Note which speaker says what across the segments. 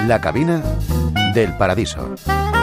Speaker 1: La cabina del paraíso.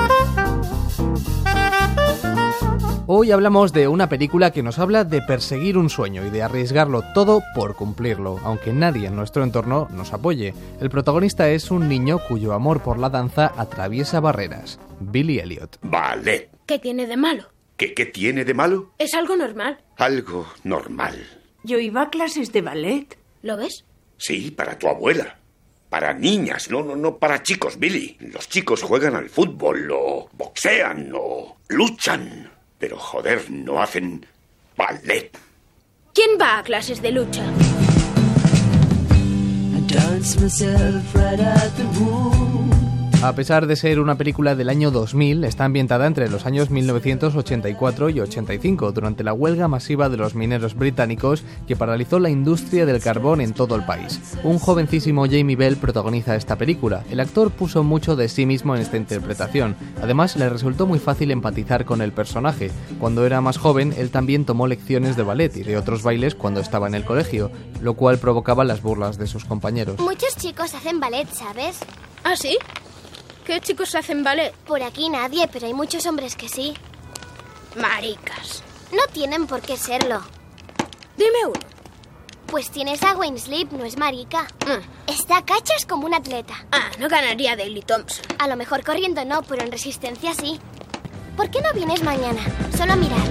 Speaker 2: Hoy hablamos de una película que nos habla de perseguir un sueño y de arriesgarlo todo por cumplirlo, aunque nadie en nuestro entorno nos apoye. El protagonista es un niño cuyo amor por la danza atraviesa barreras, Billy Elliot.
Speaker 3: Ballet.
Speaker 4: ¿Qué tiene de malo?
Speaker 3: ¿Qué tiene de malo?
Speaker 4: Es algo normal.
Speaker 3: Algo normal.
Speaker 5: Yo iba a clases de ballet.
Speaker 4: ¿Lo ves?
Speaker 3: Sí, para tu abuela. Para niñas, no para chicos, Billy. Los chicos juegan al fútbol, o boxean, o luchan. Pero, joder, no hacen ballet.
Speaker 4: ¿Quién va a clases de lucha?
Speaker 2: A pesar de ser una película del año 2000, está ambientada entre los años 1984 y 85, durante la huelga masiva de los mineros británicos que paralizó la industria del carbón en todo el país. Un jovencísimo Jamie Bell protagoniza esta película. El actor puso mucho de sí mismo en esta interpretación. Además, le resultó muy fácil empatizar con el personaje. Cuando era más joven, él también tomó lecciones de ballet y de otros bailes cuando estaba en el colegio, lo cual provocaba las burlas de sus compañeros.
Speaker 6: Muchos chicos hacen ballet, ¿sabes?
Speaker 4: ¿Ah, sí? ¿Qué chicos hacen ballet?
Speaker 6: Por aquí nadie, pero hay muchos hombres que sí.
Speaker 4: Maricas.
Speaker 6: No tienen por qué serlo.
Speaker 4: Dime uno.
Speaker 6: Pues tienes a Wayne Sleep, no es marica. Está a cachas como un atleta.
Speaker 4: No ganaría Daley Thompson.
Speaker 6: A lo mejor corriendo no, pero en resistencia sí. ¿Por qué no vienes mañana? Solo a mirar.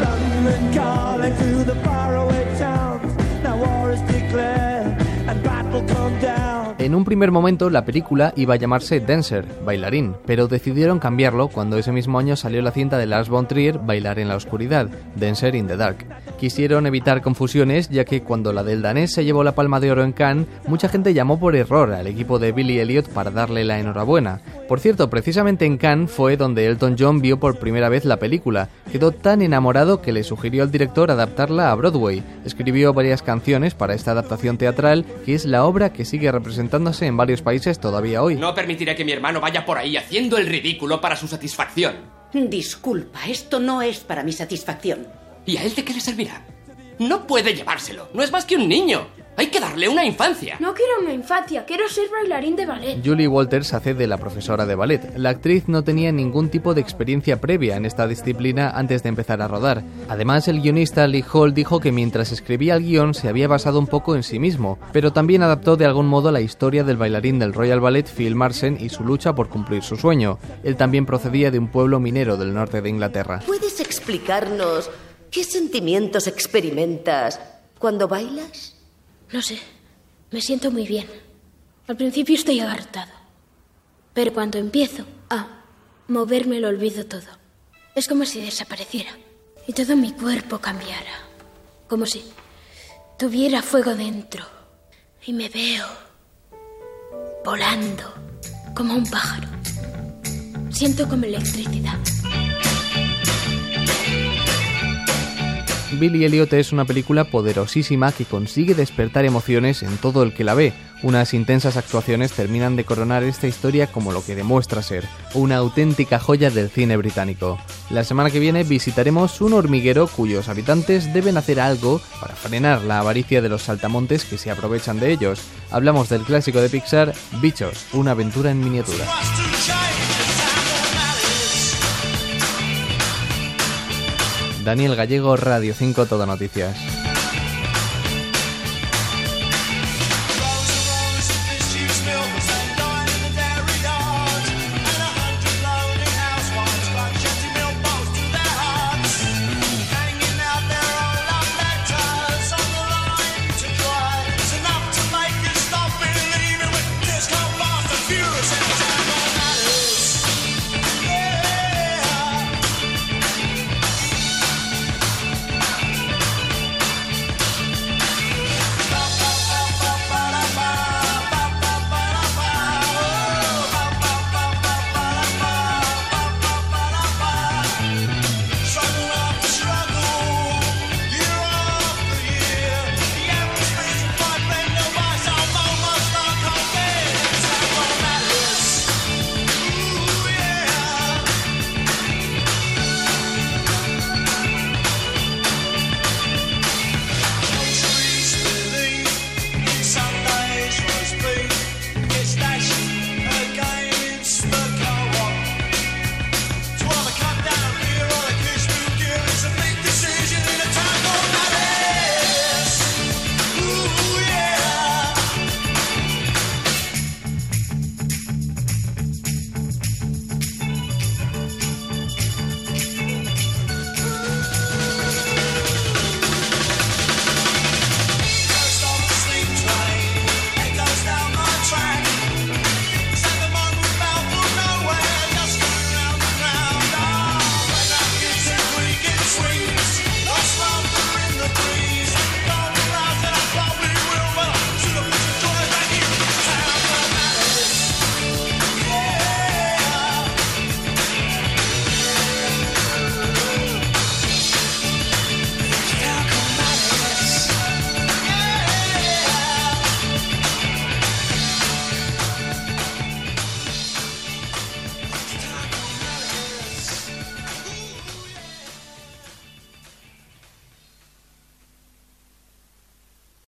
Speaker 2: En un primer momento la película iba a llamarse Dancer, bailarín, pero decidieron cambiarlo cuando ese mismo año salió la cinta de Lars von Trier, Bailar en la oscuridad, Dancer in the Dark. Quisieron evitar confusiones, ya que cuando la del danés se llevó la Palma de Oro en Cannes, mucha gente llamó por error al equipo de Billy Elliot para darle la enhorabuena. Por cierto, precisamente en Cannes fue donde Elton John vio por primera vez la película. Quedó tan enamorado que le sugirió al director adaptarla a Broadway. Escribió varias canciones para esta adaptación teatral, que es la obra que sigue representándose en varios países todavía hoy.
Speaker 7: No permitiré que mi hermano vaya por ahí haciendo el ridículo para su satisfacción.
Speaker 5: Disculpa, esto no es para mi satisfacción.
Speaker 7: ¿Y a él de qué le servirá? No puede llevárselo, no es más que un niño. Hay que darle una infancia.
Speaker 4: No quiero una infancia, quiero ser bailarín de ballet.
Speaker 2: Julie Walters hace de la profesora de ballet. La actriz no tenía ningún tipo de experiencia previa en esta disciplina antes de empezar a rodar. Además, el guionista Lee Hall dijo que mientras escribía el guión se había basado un poco en sí mismo, pero también adaptó de algún modo la historia del bailarín del Royal Ballet Phil Marsen y su lucha por cumplir su sueño. Él también procedía de un pueblo minero del norte de Inglaterra.
Speaker 8: ¿Puedes explicarnos qué sentimientos experimentas cuando bailas?
Speaker 4: No sé, me siento muy bien. Al principio estoy agarrotado, pero cuando empiezo a moverme lo olvido todo. Es como si desapareciera y todo mi cuerpo cambiara, como si tuviera fuego dentro. Y me veo volando como un pájaro. Siento como electricidad.
Speaker 2: Billy Elliot es una película poderosísima que consigue despertar emociones en todo el que la ve. Unas intensas actuaciones terminan de coronar esta historia como lo que demuestra ser, una auténtica joya del cine británico. La semana que viene visitaremos un hormiguero cuyos habitantes deben hacer algo para frenar la avaricia de los saltamontes que se aprovechan de ellos. Hablamos del clásico de Pixar, Bichos, una aventura en miniatura. Daniel Gallego, Radio 5 Todo Noticias.